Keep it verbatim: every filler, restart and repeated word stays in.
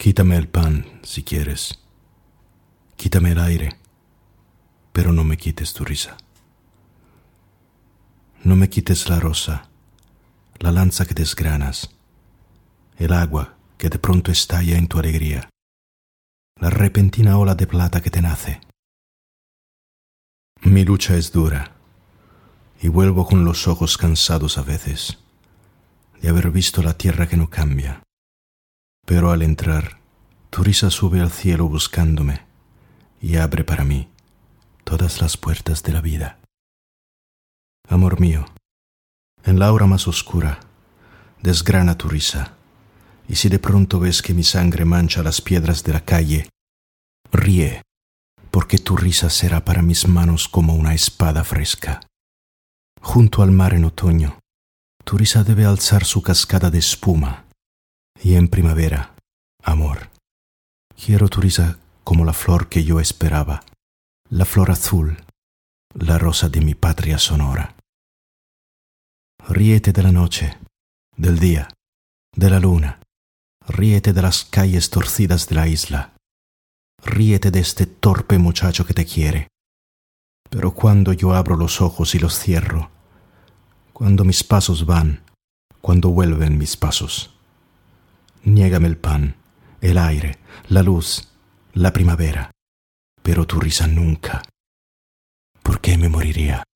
Quítame el pan, si quieres. Quítame el aire, pero no me quites tu risa. No me quites la rosa, la lanza que desgranas, el agua que de pronto estalla en tu alegría, la repentina ola de plata que te nace. Mi lucha es dura, y vuelvo con los ojos cansados a veces de haber visto la tierra que no cambia. Pero al entrar, tu risa sube al cielo buscándome y abre para mí todas las puertas de la vida. Amor mío, en la hora más oscura, desgrana tu risa, y si de pronto ves que mi sangre mancha las piedras de la calle, ríe, porque tu risa será para mis manos como una espada fresca. Junto al mar en otoño, tu risa debe alzar su cascada de espuma, y en primavera, amor, quiero tu risa como la flor que yo esperaba, la flor azul, la rosa de mi patria sonora. Ríete de la noche, del día, de la luna, ríete de las calles torcidas de la isla, ríete de este torpe muchacho que te quiere. Pero cuando yo abro los ojos y los cierro, cuando mis pasos van, cuando vuelven mis pasos, niégame el pan, el aire, la luz, la primavera, pero tu risa nunca, porque me moriría.